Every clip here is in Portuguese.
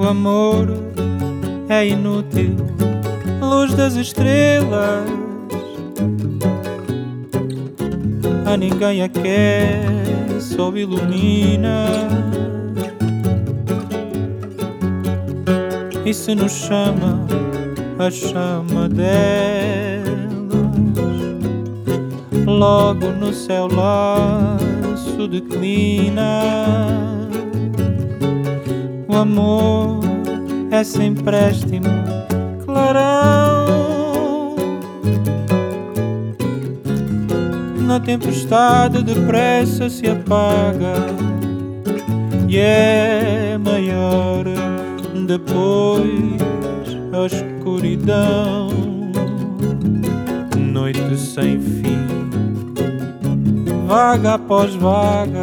amor é inútil, luz das estrelas, a ninguém aquece ou ilumina. E se nos chama a chama delas, logo no céu laço declina. O amor é sem empréstimo, clarão, na tempestade depressa se apaga e é maior depois a escuridão. Noite sem fim, vaga após vaga.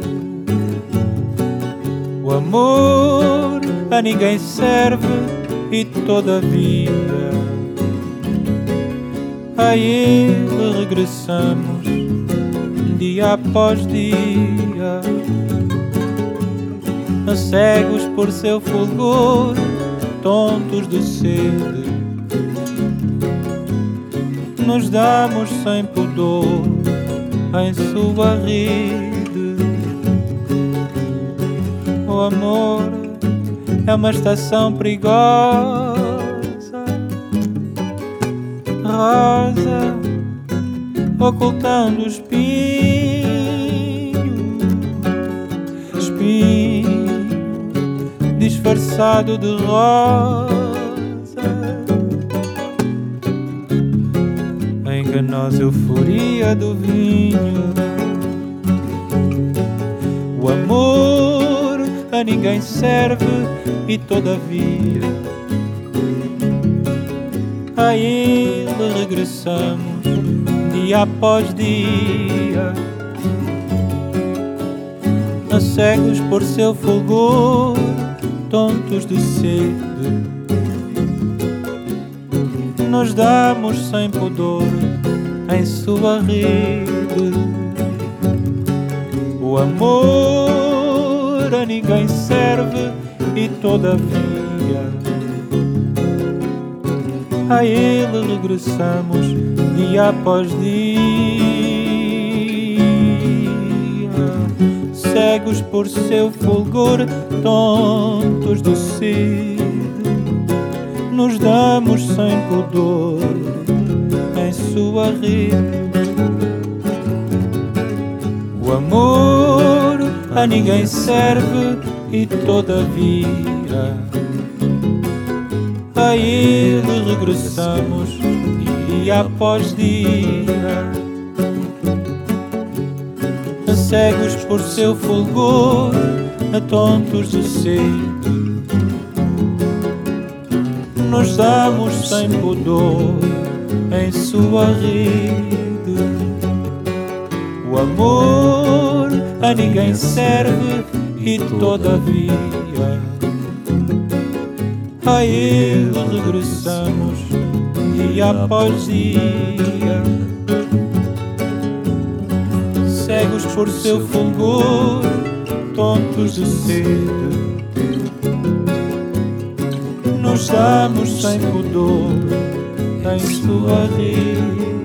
O amor a ninguém serve e todavia a ele regressamos dia após dia, cegos por seu fulgor, tontos de sede, nos damos sem pudor em sua rede. O amor é uma estação perigosa, rosa, ocultando espinho disfarçado de rosa, a enganosa euforia do vinho. O amor a ninguém serve e todavia a ele regressamos dia após dia, cegos por seu fulgor, tontos de sede, nos damos sem pudor em sua rede. O amor a ninguém serve e todavia a ele regressamos dia após dia, cegos por seu fulgor, tontos de sede, nos damos sem pudor em sua rede. O amor a ninguém serve e todavia a ele regressamos dia após dia, cegos por seu fulgor, tontos de sede, nos damos sem pudor em sua rede. O amor a ninguém serve e todavia a ele regressamos dia após dia, cegos por seu fulgor, tontos de sede, nos damos sem pudor em sua rede.